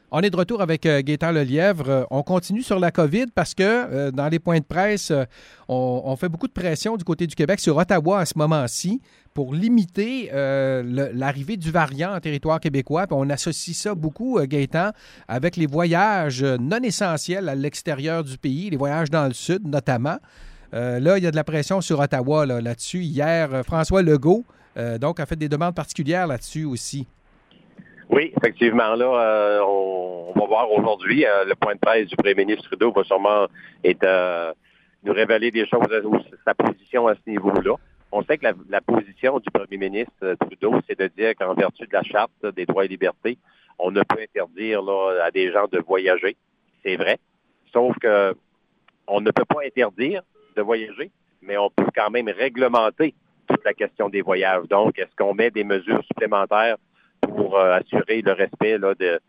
On est de retour avec Gaétan Lelièvre. On continue sur la COVID parce que dans les points de presse, on fait beaucoup de pression du côté du Québec sur Ottawa à ce moment-ci pour limiter l'arrivée du variant en territoire québécois. Puis on associe ça beaucoup, Gaétan, avec les voyages non essentiels à l'extérieur du pays, les voyages dans le sud notamment. Là, il y a de la pression sur Ottawa là-dessus. Hier, François Legault donc a fait des demandes particulières là-dessus aussi. Oui, effectivement, là, on va voir aujourd'hui. Le point de presse du premier ministre Trudeau va sûrement nous révéler des choses, sa position à ce niveau-là. On sait que la position du premier ministre Trudeau, c'est de dire qu'en vertu de la Charte des droits et libertés, on ne peut interdire là, à des gens de voyager. C'est vrai. Sauf que on ne peut pas interdire de voyager, mais on peut quand même réglementer toute la question des voyages. Donc, est-ce qu'on met des mesures supplémentaires pour assurer le respect là, de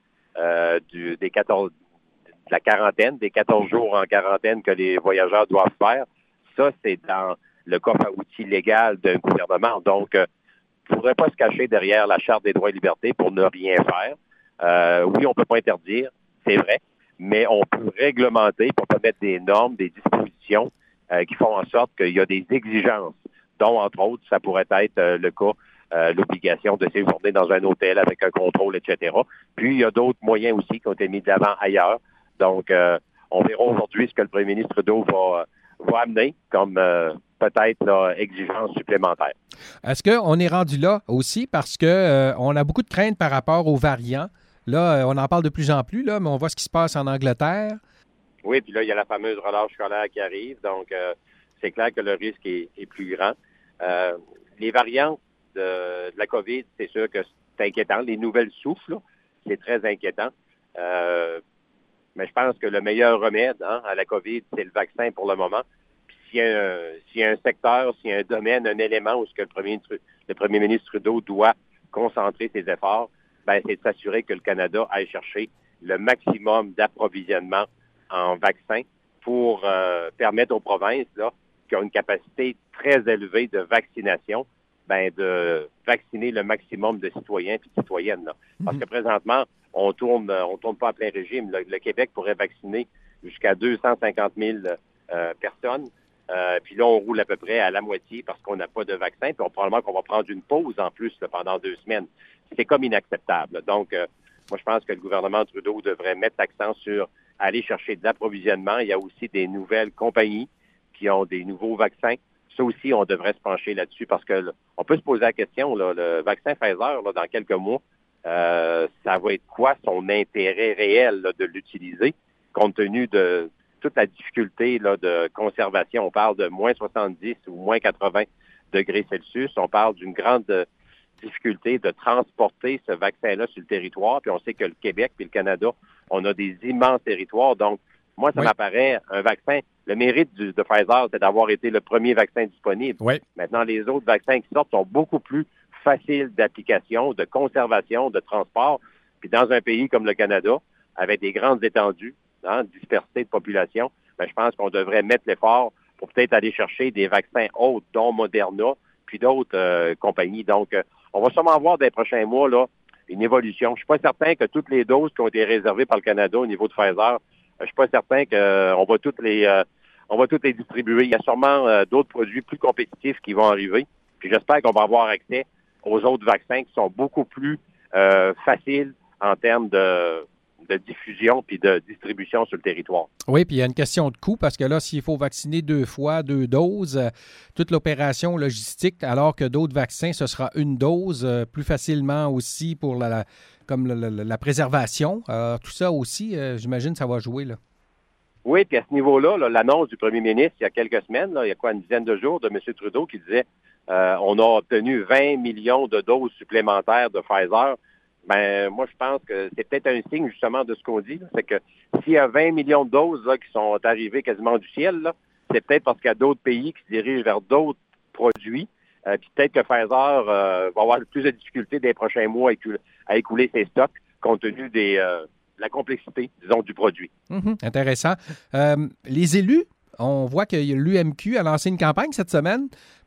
la quarantaine, des 14 jours en quarantaine que les voyageurs doivent faire? Ça, c'est dans le coffre à outils légal d'un gouvernement. Donc, il ne faudrait pas se cacher derrière la Charte des droits et libertés pour ne rien faire. Oui, on ne peut pas interdire, c'est vrai, mais on peut réglementer pour mettre des normes, des dispositions qui font en sorte qu'il y a des exigences, dont, entre autres, ça pourrait être le cas l'obligation de séjourner dans un hôtel avec un contrôle, etc. Puis, il y a d'autres moyens aussi qui ont été mis de l'avant ailleurs. Donc, on verra aujourd'hui ce que le premier ministre Trudeau va amener comme peut-être là, exigence supplémentaire. Est-ce qu'on est rendu là aussi parce que on a beaucoup de craintes par rapport aux variants? Là, on en parle de plus en plus, là, mais on voit ce qui se passe en Angleterre. Oui, puis là, il y a la fameuse relâche scolaire qui arrive. Donc, c'est clair que le risque est plus grand. Les variantes de la COVID, c'est sûr que c'est inquiétant. Les nouvelles souffles, là, c'est très inquiétant. Mais je pense que le meilleur remède à la COVID, c'est le vaccin pour le moment. Puis s'il y a un secteur, s'il y a un domaine, un élément où ce que le premier ministre Trudeau doit concentrer ses efforts, ben, c'est de s'assurer que le Canada aille chercher le maximum d'approvisionnement en vaccins pour permettre aux provinces là, qui ont une capacité très élevée de vaccination, ben, de vacciner le maximum de citoyens et de citoyennes. Là. Parce que présentement, on tourne pas à plein régime. Le Québec pourrait vacciner jusqu'à 250 000 personnes. Puis là, on roule à peu près à la moitié parce qu'on n'a pas de vaccin. Puis probablement qu'on va prendre une pause en plus là, pendant 2 semaines. C'est comme inacceptable. Donc, moi, je pense que le gouvernement Trudeau devrait mettre l'accent sur aller chercher de l'approvisionnement. Il y a aussi des nouvelles compagnies qui ont des nouveaux vaccins. Ça aussi, on devrait se pencher là-dessus parce que là, on peut se poser la question, là, le vaccin Pfizer, là, dans quelques mois, ça va être quoi son intérêt réel là, de l'utiliser compte tenu de toute la difficulté là, de conservation. On parle de moins 70 ou moins 80 degrés Celsius. On parle d'une grande difficulté de transporter ce vaccin-là sur le territoire. Puis on sait que le Québec et le Canada, on a des immenses territoires. Donc, moi, ça m'apparaît un vaccin. Le mérite de Pfizer, c'est d'avoir été le premier vaccin disponible. Oui. Maintenant, les autres vaccins qui sortent sont beaucoup plus faciles d'application, de conservation, de transport. Puis dans un pays comme le Canada, avec des grandes étendues, dispersées de population, ben, je pense qu'on devrait mettre l'effort pour peut-être aller chercher des vaccins autres, dont Moderna, puis d'autres compagnies. Donc, on va sûrement voir dans les prochains mois là, une évolution. Je suis pas certain que toutes les doses qui ont été réservées par le Canada au niveau de Pfizer, je suis pas certain qu'on va toutes les distribuer. Il y a sûrement d'autres produits plus compétitifs qui vont arriver. Puis j'espère qu'on va avoir accès aux autres vaccins qui sont beaucoup plus faciles en termes de diffusion puis de distribution sur le territoire. Oui, puis il y a une question de coût parce que là, s'il faut vacciner 2 fois, 2 doses, toute l'opération logistique, alors que d'autres vaccins, ce sera une dose plus facilement aussi pour la préservation. Tout ça aussi, j'imagine, ça va jouer, là. Oui, puis à ce niveau-là, là, l'annonce du premier ministre il y a quelques semaines, là, il y a quoi, une dizaine de jours, de M. Trudeau qui disait on a obtenu 20 millions de doses supplémentaires de Pfizer. Ben, moi, je pense que c'est peut-être un signe, justement, de ce qu'on dit. Là. C'est que s'il y a 20 millions de doses là, qui sont arrivées quasiment du ciel, là, c'est peut-être parce qu'il y a d'autres pays qui se dirigent vers d'autres produits. Puis peut-être que Pfizer va avoir plus de difficultés dans les prochains mois à écouler ses stocks compte tenu de la complexité, disons, du produit. Intéressant. Les élus, on voit que l'UMQ a lancé une campagne cette semaine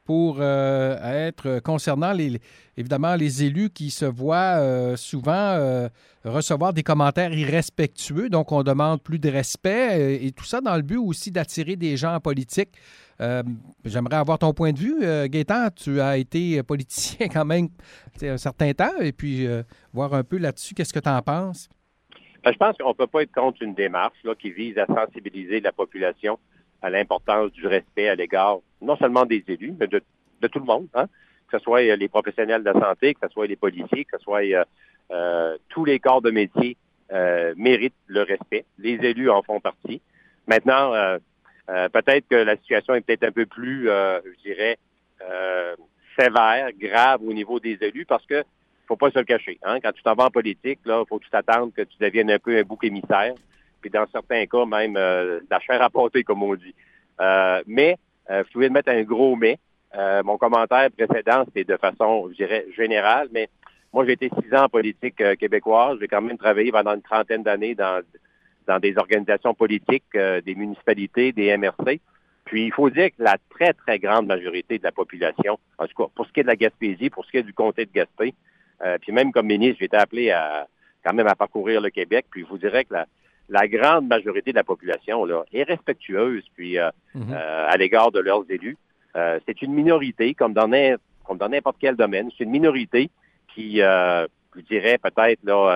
pour être concernant évidemment les élus qui se voient souvent recevoir des commentaires irrespectueux. Donc, on demande plus de respect et tout ça dans le but aussi d'attirer des gens en politique. J'aimerais avoir ton point de vue. Gaétan, tu as été politicien quand même un certain temps et puis voir un peu là-dessus, qu'est-ce que tu en penses? Je pense qu'on ne peut pas être contre une démarche là, qui vise à sensibiliser la population à l'importance du respect à l'égard non seulement des élus, mais de tout le monde, hein? Que ce soit les professionnels de la santé, que ce soit les policiers, que ce soit tous les corps de métier méritent le respect. Les élus en font partie. Maintenant, peut-être que la situation est peut-être un peu plus, je dirais, sévère, grave au niveau des élus, parce que faut pas se le cacher. Hein? Quand tu t'en vas en politique, là, faut que tu t'attendes que tu deviennes un peu un bouc émissaire, puis dans certains cas, même la chair à pâté, comme on dit. Mais, je voulais mettre un gros mais. Mon commentaire précédent, c'était de façon, je dirais, générale, mais moi, j'ai été 6 ans en politique québécoise. J'ai quand même travaillé pendant une trentaine d'années dans des organisations politiques, des municipalités, des MRC. Puis, il faut dire que la très, très grande majorité de la population, en tout cas, pour ce qui est de la Gaspésie, pour ce qui est du comté de Gaspé, puis même comme ministre, j'ai été appelé quand même à parcourir le Québec. Puis, je vous dirais que la grande majorité de la population là, est respectueuse puis à l'égard de leurs élus. C'est une minorité, comme dans n'importe quel domaine, c'est une minorité qui, je dirais peut-être là,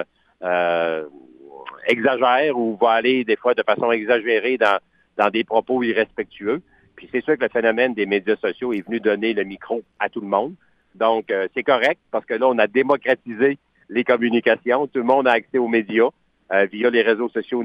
exagère ou va aller des fois de façon exagérée dans des propos irrespectueux. Puis c'est sûr que le phénomène des médias sociaux est venu donner le micro à tout le monde. Donc, c'est correct parce que là, on a démocratisé les communications. Tout le monde a accès aux médias via les réseaux sociaux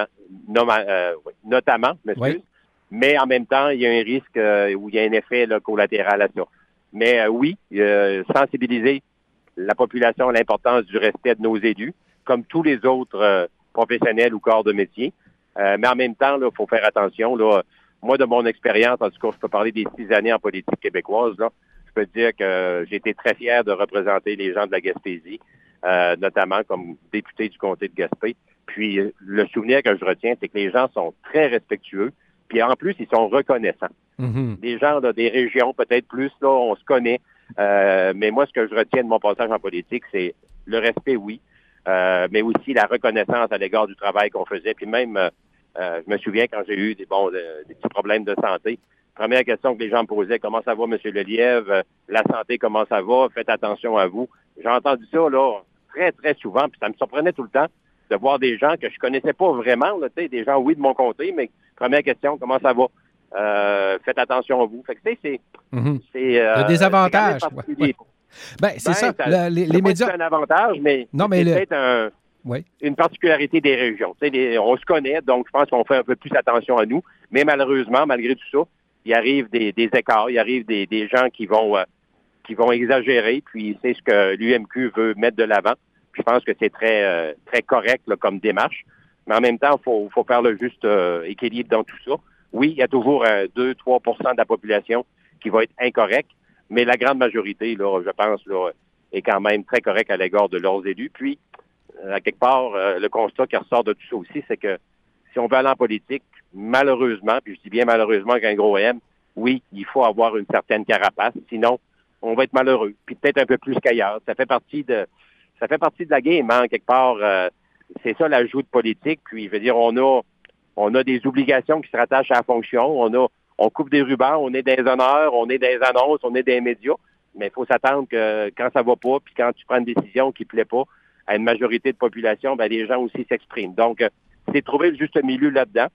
notamment, monsieur. Oui. Mais en même temps, il y a un risque où il y a un effet là, collatéral à ça. Mais oui, sensibiliser la population à l'importance du respect de nos élus, comme tous les autres professionnels ou corps de métier. Mais en même temps, il faut faire attention. Là, moi, de mon expérience, en tout cas, je peux parler des 6 années en politique québécoise, là, je peux dire que j'ai été très fier de représenter les gens de la Gaspésie, notamment comme député du comté de Gaspé. Puis, le souvenir que je retiens, c'est que les gens sont très respectueux. Puis, en plus, ils sont reconnaissants. Mm-hmm. Des gens là, des régions, peut-être plus, là, on se connaît. Mais moi, ce que je retiens de mon passage en politique, c'est le respect, oui, mais aussi la reconnaissance à l'égard du travail qu'on faisait. Puis même, je me souviens quand j'ai eu des petits problèmes de santé, première question que les gens me posaient, comment ça va, M. Lelièvre? La santé, comment ça va? Faites attention à vous. J'ai entendu ça, là, très, très souvent, puis ça me surprenait tout le temps de voir des gens que je connaissais pas vraiment, là, des gens, oui, de mon comté, mais première question, comment ça va? Faites attention à vous. Fait que, c'est il y a des avantages. Ouais. Ben, c'est ça. Les médias. C'est un avantage, mais c'est peut-être une particularité des régions. On se connaît, donc je pense qu'on fait un peu plus attention à nous. Mais malheureusement, malgré tout ça, il arrive des écarts, il arrive des gens qui vont exagérer, puis c'est ce que l'UMQ veut mettre de l'avant. Puis je pense que c'est très, très correct là, comme démarche. Mais en même temps, il faut faire le juste équilibre dans tout ça. Oui, il y a toujours 2-3% de la population qui va être incorrecte, mais la grande majorité, là, je pense, là, est quand même très correcte à l'égard de leurs élus. Puis, à quelque part, le constat qui ressort de tout ça aussi, c'est que si on veut aller en politique, malheureusement, puis je dis bien malheureusement avec un gros M, oui, il faut avoir une certaine carapace, sinon, on va être malheureux. Puis peut-être un peu plus qu'ailleurs. Ça fait partie de la game, hein, quelque part. C'est ça l'ajout de politique. Puis, je veux dire, on a des obligations qui se rattachent à la fonction. On coupe des rubans, on est des honneurs, on est des annonces, on est des médias. Mais il faut s'attendre que quand ça va pas, puis quand tu prends une décision qui plaît pas à une majorité de population, ben les gens aussi s'expriment. Donc, c'est trouver le juste milieu là-dedans.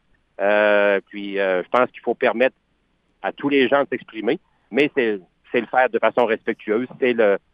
Puis, je pense qu'il faut permettre à tous les gens de s'exprimer, mais c'est le faire de façon respectueuse. C'est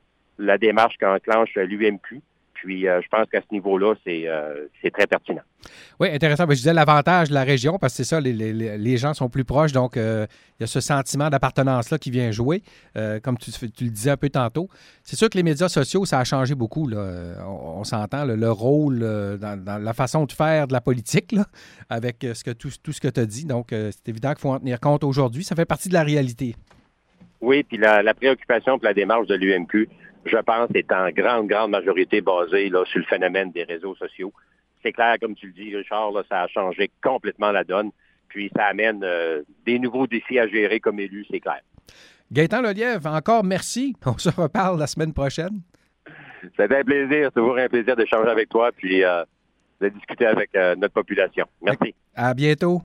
la démarche qu'enclenche l'UMQ. Puis, je pense qu'à ce niveau-là, c'est très pertinent. Oui, intéressant. Je disais l'avantage de la région, parce que c'est ça, les gens sont plus proches, donc il y a ce sentiment d'appartenance-là qui vient jouer, comme tu le disais un peu tantôt. C'est sûr que les médias sociaux, ça a changé beaucoup. Là. On s'entend, le rôle dans la façon de faire de la politique, là, avec tout ce que tu as dit. Donc, c'est évident qu'il faut en tenir compte aujourd'hui. Ça fait partie de la réalité. Oui, puis la préoccupation pour la démarche de l'UMQ, je pense, est en grande, grande majorité basée là, sur le phénomène des réseaux sociaux. C'est clair, comme tu le dis, Richard, là, ça a changé complètement la donne. Puis ça amène des nouveaux défis à gérer comme élu, c'est clair. Gaétan Lelièvre, encore merci. On se reparle la semaine prochaine. C'était un plaisir, toujours un plaisir d'échanger avec toi puis de discuter avec notre population. Merci. À bientôt.